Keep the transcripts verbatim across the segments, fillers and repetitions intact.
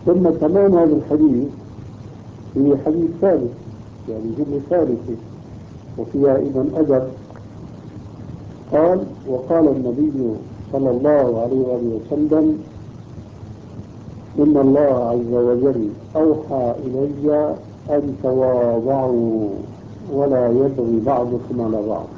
ثم كمان هذا الحديث في حديث ثالث، يعني جملة ثالثة وفيها أيضا أدب. قال: وقال النبي صلى الله عليه وآله وسلم: إن الله عز وجل أوحى إلي أن تواضعوا ولا يبغي بعضكم على بعض.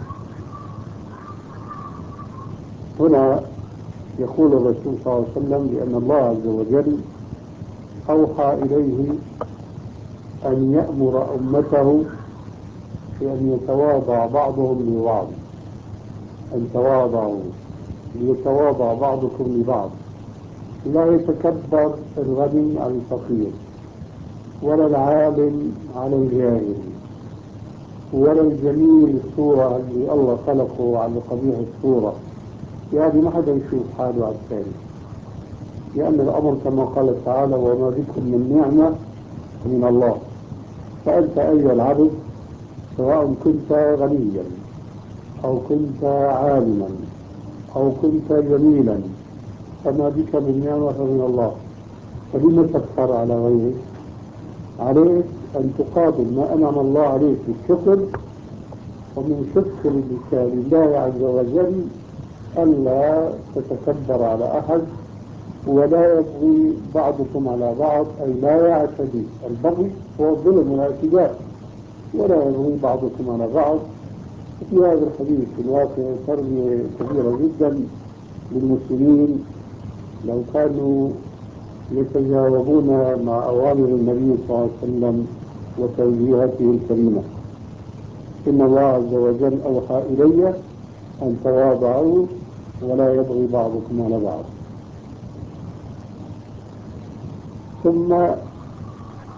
هنا يقول الرسول صلى الله عليه وسلم بأن الله عز وجل أوحى إليه أن يأمر أمته بأن يتواضع بعضهم لبعض، أن تواضعوا ليتواضع بعضكم لبعض، لا يتكبر الغني على الفقير، ولا العالم على الجاهل، ولا الجميل الصورة اللي الله خلقه على قبيح الصورة، يعني ما حدا يشوف حاله على الثاني، لأن الأمر كما قال تعالى: وما بكم من نعمة من الله. فأنت أيها العبد سواء كنت غنيا أو كنت عالما أو كنت جميلا، فما بك من نعمة فمن الله، فلما تكفر على غيرك؟ عليك أن تقابل ما أنعم الله عليك بالشكر، ومن شكر لله عز وجل ألا تتكبر على أحد، ولا يبغي بعضكم على بعض، أي لا يعتدي. البغي هو الظلم والاعتداء، ولا يبغي بعضكم على بعض. في هذا الحديث في الواقع تربية كبيرة جدا للمسلمين لو كانوا يتجاوبون مع أوامر النبي صلى الله عليه وسلم وتوجيهاته الكريمة. إن الله عز وجل أوحى إلي أن تواضعوا ولا يبغي بعضكم على بعض. ثم